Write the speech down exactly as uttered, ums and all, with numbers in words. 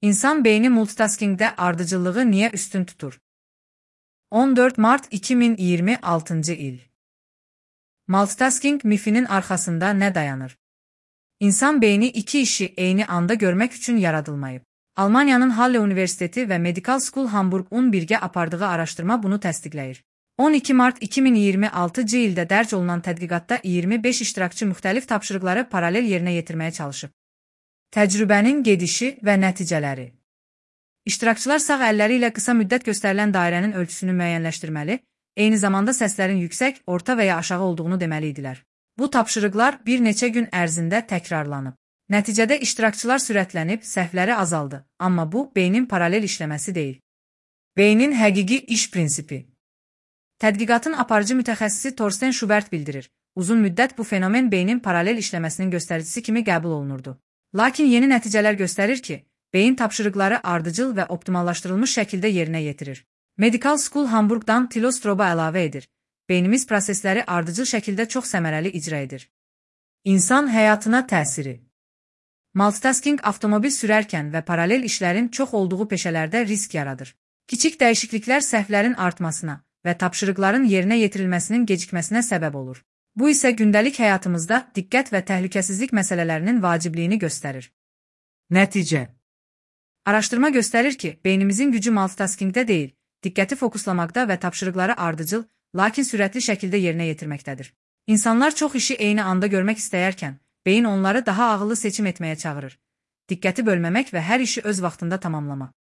İnsan beyni multitaskingdə ardıcıllığı niyə üstün tutur? on dörd mart iki min iyirmi altıncı il. Multitasking mifinin arxasında nə dayanır? İnsan beyni iki işi eyni anda görmək üçün yaradılmayıb. Almaniyanın Halle Universiteti və Medical School Hamburg-un birgə apardığı araşdırma bunu təsdiqləyir. on iki mart iki min iyirmi altıncı ildə dərc olunan tədqiqatda iyirmi beş iştirakçı müxtəlif tapşırıqları paralel yerinə yetirməyə çalışıb. Təcrübənin gedişi və nəticələri. İştirakçılar sağ əlləri ilə qısa müddət göstərilən dairənin ölçüsünü müəyyənləşdirməli, eyni zamanda səslərin yüksək, orta və ya aşağı olduğunu deməli idilər. Bu tapşırıqlar bir neçə gün ərzində təkrarlanıb. Nəticədə iştirakçılar sürətlənib, səhvləri azaldı, amma bu, beynin paralel işləməsi deyil. Beynin həqiqi iş prinsipi. Tədqiqatın aparıcı mütəxəssisi Torsten Schubert bildirir. Uzun müddət bu fenomen beynin paralel işləməsinin göstəricisi kimi qəbul olunurdu. Lakin yeni nəticələr göstərir ki, beyin tapşırıqları ardıcıl və optimallaşdırılmış şəkildə yerinə yetirir. Medical School Hamburg-dan Thilo Stroba əlavə edir. Beynimiz prosesləri ardıcıl şəkildə çox səmərəli icra edir. İnsan həyatına təsiri. Multitasking avtomobil sürərkən və paralel işlərin çox olduğu peşələrdə risk yaradır. Kiçik dəyişikliklər səhvlərin artmasına və tapşırıqların yerinə yetirilməsinin gecikməsinə səbəb olur. Bu isə gündəlik həyatımızda diqqət və təhlükəsizlik məsələlərinin vacibliyini göstərir. Nəticə. Araşdırma göstərir ki, beynimizin gücü multitaskingdə deyil, diqqəti fokuslamaqda və tapşırıqları ardıcıl, lakin sürətli şəkildə yerinə yetirməkdədir. İnsanlar çox işi eyni anda görmək istəyərkən, beyin onları daha ağıllı seçim etməyə çağırır. Diqqəti bölməmək və hər işi öz vaxtında tamamlamaq.